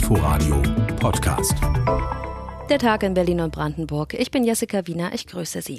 Inforadio Podcast. Der Tag in Berlin und Brandenburg. Ich bin Jessica Wiener, ich grüße Sie.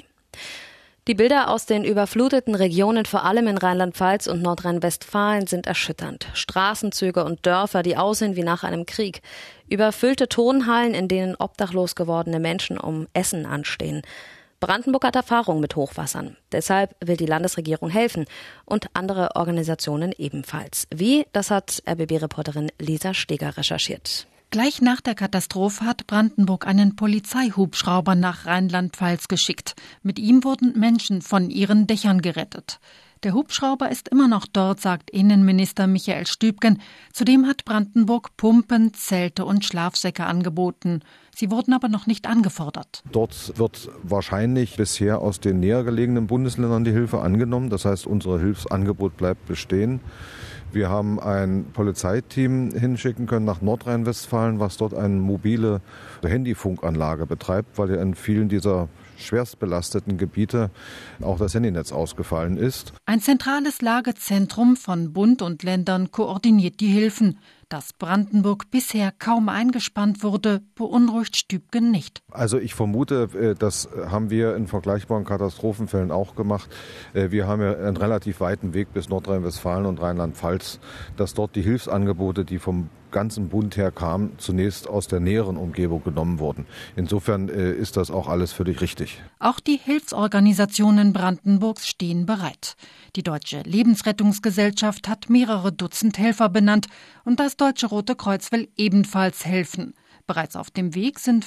Die Bilder aus den überfluteten Regionen, vor allem in Rheinland-Pfalz und Nordrhein-Westfalen, sind erschütternd. Straßenzüge und Dörfer, die aussehen wie nach einem Krieg. Überfüllte Turnhallen, in denen obdachlos gewordene Menschen um Essen anstehen. Brandenburg hat Erfahrung mit Hochwassern. Deshalb will die Landesregierung helfen und andere Organisationen ebenfalls. Wie? Das hat RBB-Reporterin Lisa Steger recherchiert. Gleich nach der Katastrophe hat Brandenburg einen Polizeihubschrauber nach Rheinland-Pfalz geschickt. Mit ihm wurden Menschen von ihren Dächern gerettet. Der Hubschrauber ist immer noch dort, sagt Innenminister Michael Stübgen. Zudem hat Brandenburg Pumpen, Zelte und Schlafsäcke angeboten. Sie wurden aber noch nicht angefordert. Dort wird wahrscheinlich bisher aus den näher gelegenen Bundesländern die Hilfe angenommen. Das heißt, unser Hilfsangebot bleibt bestehen. Wir haben ein Polizeiteam hinschicken können nach Nordrhein-Westfalen, was dort eine mobile Handyfunkanlage betreibt, weil ja in vielen dieser schwerst belasteten Gebiete auch das Handynetz ausgefallen ist. Ein zentrales Lagezentrum von Bund und Ländern koordiniert die Hilfen. Dass Brandenburg bisher kaum eingespannt wurde, beunruhigt Stübgen nicht. Also ich vermute, das haben wir in vergleichbaren Katastrophenfällen auch gemacht. Wir haben ja einen relativ weiten Weg bis Nordrhein-Westfalen und Rheinland-Pfalz, dass dort die Hilfsangebote, die vom ganzen Bund her kamen, zunächst aus der näheren Umgebung genommen wurden. Insofern ist das auch alles völlig richtig. Auch die Hilfsorganisationen Brandenburgs stehen bereit. Die Deutsche Lebensrettungsgesellschaft hat mehrere Dutzend Helfer benannt und das Deutsche Rote Kreuz will ebenfalls helfen. Bereits auf dem Weg sind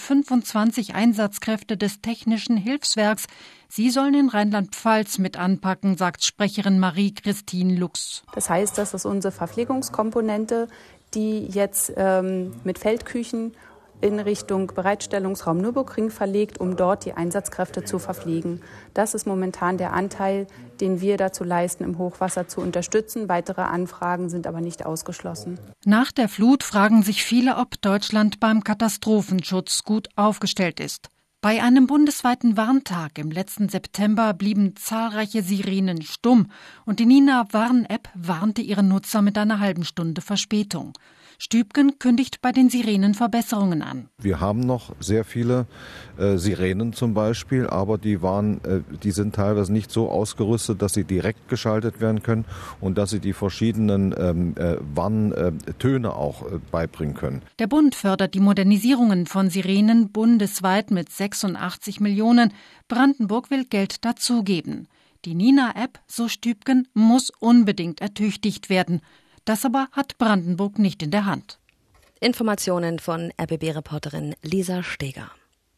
25 Einsatzkräfte des Technischen Hilfswerks. Sie sollen in Rheinland-Pfalz mit anpacken, sagt Sprecherin Marie-Christine Lux. Das heißt, das ist unsere Verpflegungskomponente, die jetzt mit Feldküchen in Richtung Bereitstellungsraum Nürburgring verlegt, um dort die Einsatzkräfte zu verpflegen. Das ist momentan der Anteil, den wir dazu leisten, im Hochwasser zu unterstützen. Weitere Anfragen sind aber nicht ausgeschlossen. Nach der Flut fragen sich viele, ob Deutschland beim Katastrophenschutz gut aufgestellt ist. Bei einem bundesweiten Warntag im letzten September blieben zahlreiche Sirenen stumm und die Nina-Warn-App warnte ihre Nutzer mit einer halben Stunde Verspätung. Stübgen kündigt bei den Sirenen Verbesserungen an. Wir haben noch sehr viele Sirenen zum Beispiel, aber die sind teilweise nicht so ausgerüstet, dass sie direkt geschaltet werden können und dass sie die verschiedenen Warntöne auch beibringen können. Der Bund fördert die Modernisierungen von Sirenen bundesweit mit 86 Millionen. Brandenburg will Geld dazugeben. Die Nina-App, so Stübgen, muss unbedingt ertüchtigt werden. Das aber hat Brandenburg nicht in der Hand. Informationen von RBB-Reporterin Lisa Steger.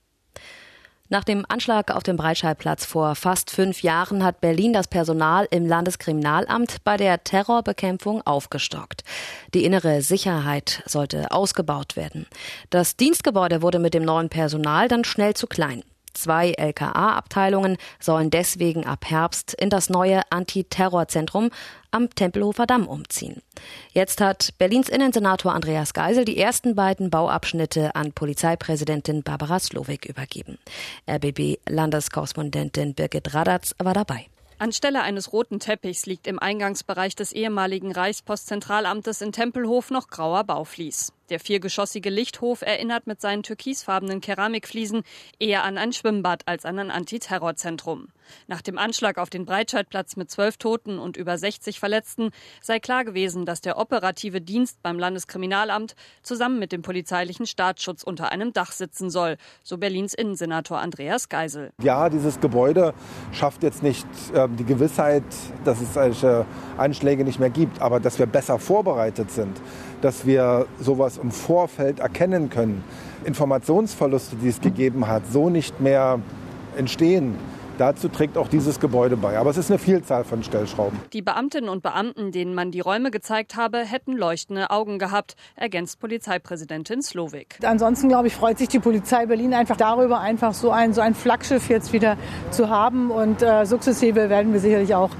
Nach dem Anschlag auf dem Breitscheidplatz vor fast 5 Jahren hat Berlin das Personal im Landeskriminalamt bei der Terrorbekämpfung aufgestockt. Die innere Sicherheit sollte ausgebaut werden. Das Dienstgebäude wurde mit dem neuen Personal dann schnell zu klein. 2 LKA-Abteilungen sollen deswegen ab Herbst in das neue Antiterrorzentrum am Tempelhofer Damm umziehen. Jetzt hat Berlins Innensenator Andreas Geisel die ersten beiden Bauabschnitte an Polizeipräsidentin Barbara Slowik übergeben. RBB-Landeskorrespondentin Birgit Radatz war dabei. Anstelle eines roten Teppichs liegt im Eingangsbereich des ehemaligen Reichspostzentralamtes in Tempelhof noch grauer Bauflies. Der 4-geschossige Lichthof erinnert mit seinen türkisfarbenen Keramikfliesen eher an ein Schwimmbad als an ein Antiterrorzentrum. Nach dem Anschlag auf den Breitscheidplatz mit 12 Toten und über 60 Verletzten sei klar gewesen, dass der operative Dienst beim Landeskriminalamt zusammen mit dem polizeilichen Staatsschutz unter einem Dach sitzen soll, so Berlins Innensenator Andreas Geisel. Ja, dieses Gebäude schafft jetzt nicht die Gewissheit, dass es solche Anschläge nicht mehr gibt, aber dass wir besser vorbereitet sind, dass wir sowas im Vorfeld erkennen können, Informationsverluste, die es gegeben hat, so nicht mehr entstehen. Dazu trägt auch dieses Gebäude bei. Aber es ist eine Vielzahl von Stellschrauben. Die Beamtinnen und Beamten, denen man die Räume gezeigt habe, hätten leuchtende Augen gehabt, ergänzt Polizeipräsidentin Slowik. Ansonsten, glaube ich, freut sich die Polizei Berlin einfach darüber, einfach so ein Flaggschiff jetzt wieder zu haben. Und sukzessive werden wir sicherlich auch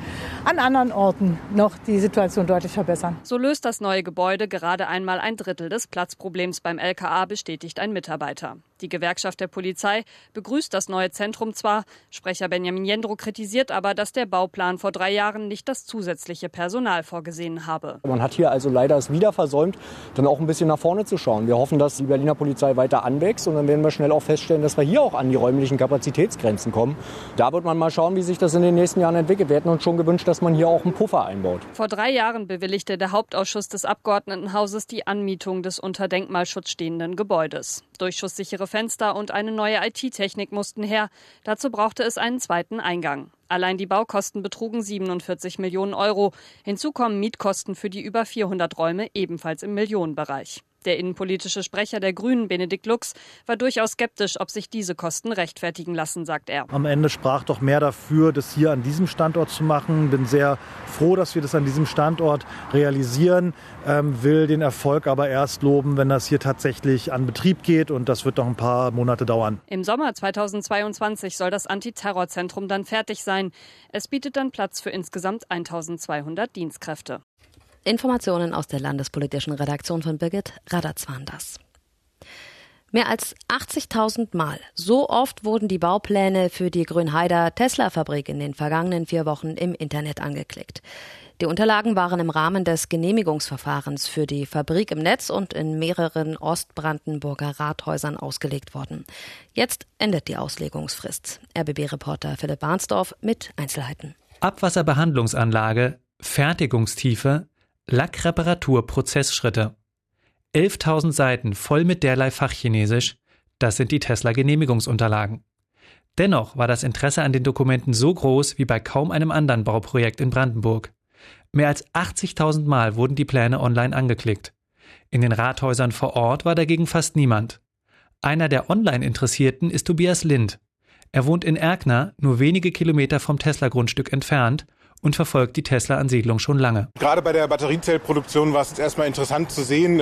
an anderen Orten noch die Situation deutlich verbessern. So löst das neue Gebäude gerade einmal 1/3 des Platzproblems beim LKA, bestätigt ein Mitarbeiter. Die Gewerkschaft der Polizei begrüßt das neue Zentrum zwar, Sprecher Benjamin Jendro kritisiert aber, dass der Bauplan vor 3 Jahren nicht das zusätzliche Personal vorgesehen habe. Man hat hier also leider es wieder versäumt, dann auch ein bisschen nach vorne zu schauen. Wir hoffen, dass die Berliner Polizei weiter anwächst und dann werden wir schnell auch feststellen, dass wir hier auch an die räumlichen Kapazitätsgrenzen kommen. Da wird man mal schauen, wie sich das in den nächsten Jahren entwickelt. Wir hätten uns schon gewünscht, dass man hier auch einen Puffer einbaut. Vor 3 Jahren bewilligte der Hauptausschuss des Abgeordnetenhauses die Anmietung des unter Denkmalschutz stehenden Gebäudes. Durchschusssichere Fenster und eine neue IT-Technik mussten her. Dazu brauchte es einen zweiten Eingang. Allein die Baukosten betrugen 47 Millionen Euro. Hinzu kommen Mietkosten für die über 400 Räume, ebenfalls im Millionenbereich. Der innenpolitische Sprecher der Grünen, Benedikt Lux, war durchaus skeptisch, ob sich diese Kosten rechtfertigen lassen, sagt er. Am Ende sprach doch mehr dafür, das hier an diesem Standort zu machen. Bin sehr froh, dass wir das an diesem Standort realisieren. Will den Erfolg aber erst loben, wenn das hier tatsächlich an Betrieb geht. Und das wird noch ein paar Monate dauern. Im Sommer 2022 soll das Antiterrorzentrum dann fertig sein. Es bietet dann Platz für insgesamt 1200 Dienstkräfte. Informationen aus der landespolitischen Redaktion von Birgit Radatz waren das. Mehr als 80.000 Mal. So oft wurden die Baupläne für die Grünheider Tesla-Fabrik in den vergangenen 4 Wochen im Internet angeklickt. Die Unterlagen waren im Rahmen des Genehmigungsverfahrens für die Fabrik im Netz und in mehreren Ostbrandenburger Rathäusern ausgelegt worden. Jetzt endet die Auslegungsfrist. RBB-Reporter Philipp Barnsdorf mit Einzelheiten. Abwasserbehandlungsanlage, Fertigungstiefe, Lackreparatur-Prozessschritte. 11.000 Seiten voll mit derlei Fachchinesisch, das sind die Tesla-Genehmigungsunterlagen. Dennoch war das Interesse an den Dokumenten so groß wie bei kaum einem anderen Bauprojekt in Brandenburg. Mehr als 80.000 Mal wurden die Pläne online angeklickt. In den Rathäusern vor Ort war dagegen fast niemand. Einer der Online-Interessierten ist Tobias Lind. Er wohnt in Erkner, nur wenige Kilometer vom Tesla-Grundstück entfernt, und verfolgt die Tesla-Ansiedlung schon lange. Gerade bei der Batteriezellproduktion war es jetzt erstmal interessant zu sehen,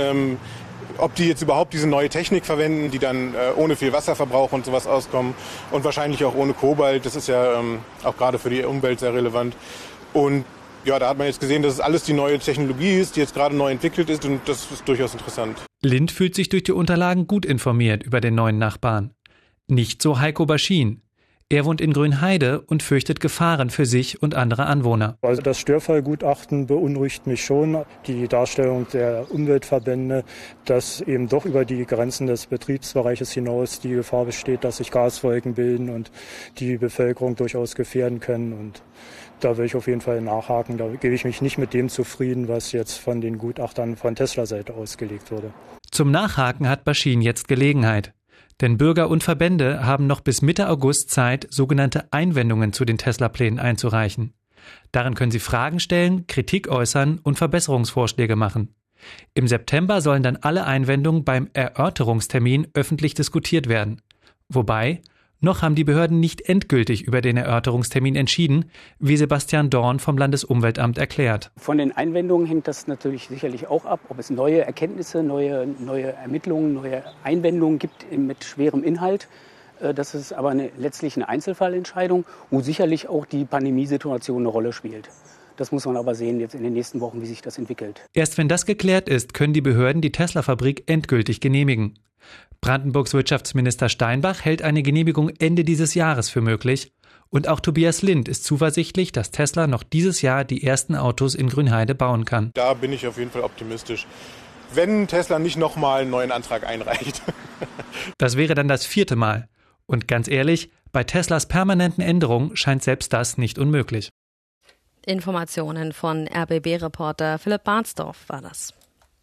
ob die jetzt überhaupt diese neue Technik verwenden, die dann ohne viel Wasserverbrauch und sowas auskommen und wahrscheinlich auch ohne Kobalt. Das ist ja auch gerade für die Umwelt sehr relevant. Und ja, da hat man jetzt gesehen, dass es alles die neue Technologie ist, die jetzt gerade neu entwickelt ist, und das ist durchaus interessant. Lind fühlt sich durch die Unterlagen gut informiert über den neuen Nachbarn. Nicht so Heiko Baschin. Er wohnt in Grünheide und fürchtet Gefahren für sich und andere Anwohner. Also das Störfallgutachten beunruhigt mich schon. Die Darstellung der Umweltverbände, dass eben doch über die Grenzen des Betriebsbereiches hinaus die Gefahr besteht, dass sich Gaswolken bilden und die Bevölkerung durchaus gefährden können. Und da will ich auf jeden Fall nachhaken. Da gebe ich mich nicht mit dem zufrieden, was jetzt von den Gutachtern von Tesla-Seite ausgelegt wurde. Zum Nachhaken hat Baschin jetzt Gelegenheit. Denn Bürger und Verbände haben noch bis Mitte August Zeit, sogenannte Einwendungen zu den Tesla-Plänen einzureichen. Darin können sie Fragen stellen, Kritik äußern und Verbesserungsvorschläge machen. Im September sollen dann alle Einwendungen beim Erörterungstermin öffentlich diskutiert werden. Wobei, noch haben die Behörden nicht endgültig über den Erörterungstermin entschieden, wie Sebastian Dorn vom Landesumweltamt erklärt. Von den Einwendungen hängt das natürlich sicherlich auch ab, ob es neue Erkenntnisse, neue Ermittlungen, neue Einwendungen gibt mit schwerem Inhalt. Das ist aber letztlich eine Einzelfallentscheidung, wo sicherlich auch die Pandemiesituation eine Rolle spielt. Das muss man aber sehen jetzt in den nächsten Wochen, wie sich das entwickelt. Erst wenn das geklärt ist, können die Behörden die Tesla-Fabrik endgültig genehmigen. Brandenburgs Wirtschaftsminister Steinbach hält eine Genehmigung Ende dieses Jahres für möglich. Und auch Tobias Lind ist zuversichtlich, dass Tesla noch dieses Jahr die ersten Autos in Grünheide bauen kann. Da bin ich auf jeden Fall optimistisch. Wenn Tesla nicht nochmal einen neuen Antrag einreicht. Das wäre dann das 4. Mal. Und ganz ehrlich, bei Teslas permanenten Änderungen scheint selbst das nicht unmöglich. Informationen von RBB-Reporter Philipp Barnsdorf war das.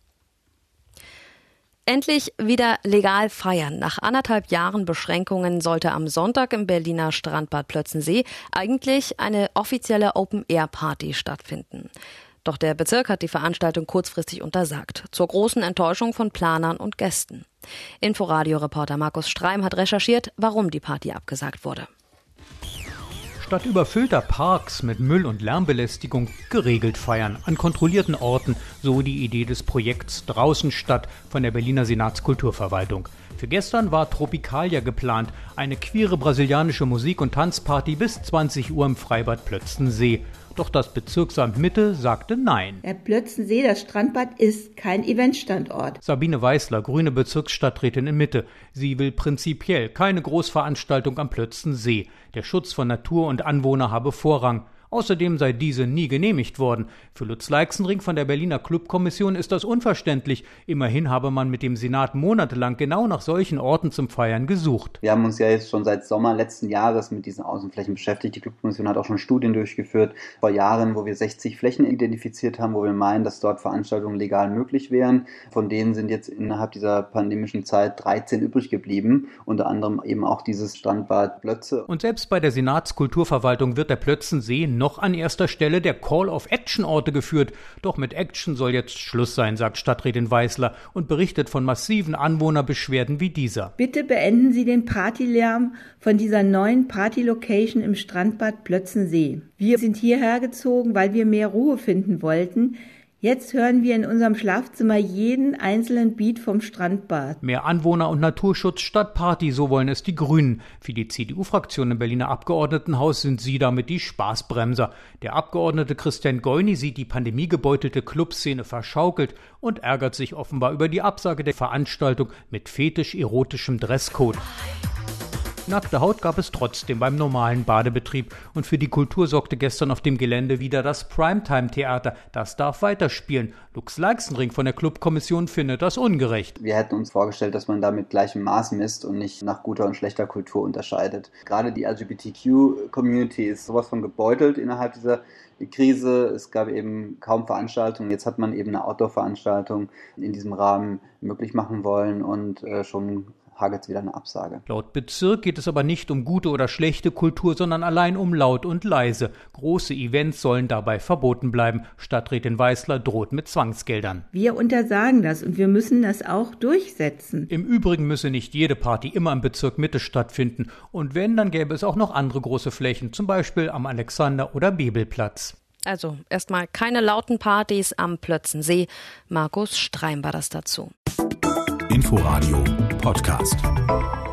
Endlich wieder legal feiern. Nach 1,5 Jahren Beschränkungen sollte am Sonntag im Berliner Strandbad Plötzensee eigentlich eine offizielle Open-Air-Party stattfinden. Doch der Bezirk hat die Veranstaltung kurzfristig untersagt, zur großen Enttäuschung von Planern und Gästen. Inforadio-Reporter Markus Streim hat recherchiert, warum die Party abgesagt wurde. Statt überfüllter Parks mit Müll- und Lärmbelästigung geregelt feiern, an kontrollierten Orten, so die Idee des Projekts Draußen statt von der Berliner Senatskulturverwaltung. Für gestern war Tropicalia geplant, eine queere brasilianische Musik- und Tanzparty bis 20 Uhr im Freibad Plötzensee. Doch das Bezirksamt Mitte sagte Nein. Der Plötzensee, das Strandbad, ist kein Eventstandort. Sabine Weißler, grüne Bezirksstadträtin in Mitte. Sie will prinzipiell keine Großveranstaltung am Plötzensee. Der Schutz von Natur und Anwohner habe Vorrang. Außerdem sei diese nie genehmigt worden. Für Lutz Leixenring von der Berliner Clubkommission ist das unverständlich. Immerhin habe man mit dem Senat monatelang genau nach solchen Orten zum Feiern gesucht. Wir haben uns ja jetzt schon seit Sommer letzten Jahres mit diesen Außenflächen beschäftigt. Die Clubkommission hat auch schon Studien durchgeführt vor Jahren, wo wir 60 Flächen identifiziert haben, wo wir meinen, dass dort Veranstaltungen legal möglich wären. Von denen sind jetzt innerhalb dieser pandemischen Zeit 13 übrig geblieben. Unter anderem eben auch dieses Strandbad Plötze. Und selbst bei der Senatskulturverwaltung wird der Plötzensee noch an erster Stelle der Call-of-Action-Orte geführt. Doch mit Action soll jetzt Schluss sein, sagt Stadträtin Weißler und berichtet von massiven Anwohnerbeschwerden wie dieser. Bitte beenden Sie den Partylärm von dieser neuen Party-Location im Strandbad Plötzensee. Wir sind hierher gezogen, weil wir mehr Ruhe finden wollten. Jetzt hören wir in unserem Schlafzimmer jeden einzelnen Beat vom Strandbad. Mehr Anwohner- und Naturschutz statt Party, so wollen es die Grünen. Für die CDU-Fraktion im Berliner Abgeordnetenhaus sind sie damit die Spaßbremser. Der Abgeordnete Christian Goyni sieht die pandemiegebeutelte Clubszene verschaukelt und ärgert sich offenbar über die Absage der Veranstaltung mit fetisch-erotischem Dresscode. Nackte Haut gab es trotzdem beim normalen Badebetrieb. Und für die Kultur sorgte gestern auf dem Gelände wieder das Primetime-Theater. Das darf weiterspielen. Lutz Leixenring von der Clubkommission findet das ungerecht. Wir hätten uns vorgestellt, dass man da mit gleichem Maß misst und nicht nach guter und schlechter Kultur unterscheidet. Gerade die LGBTQ-Community ist sowas von gebeutelt innerhalb dieser Krise. Es gab eben kaum Veranstaltungen. Jetzt hat man eben eine Outdoor-Veranstaltung in diesem Rahmen möglich machen wollen und schon hagelt wieder eine Absage. Laut Bezirk geht es aber nicht um gute oder schlechte Kultur, sondern allein um laut und leise. Große Events sollen dabei verboten bleiben. Stadträtin Weißler droht mit Zwangsgeldern. Wir untersagen das und wir müssen das auch durchsetzen. Im Übrigen müsse nicht jede Party immer im Bezirk Mitte stattfinden. Und wenn, dann gäbe es auch noch andere große Flächen, zum Beispiel am Alexander- oder Bebelplatz. Also erstmal keine lauten Partys am Plötzensee. Markus Streim war das dazu. Inforadio Podcast.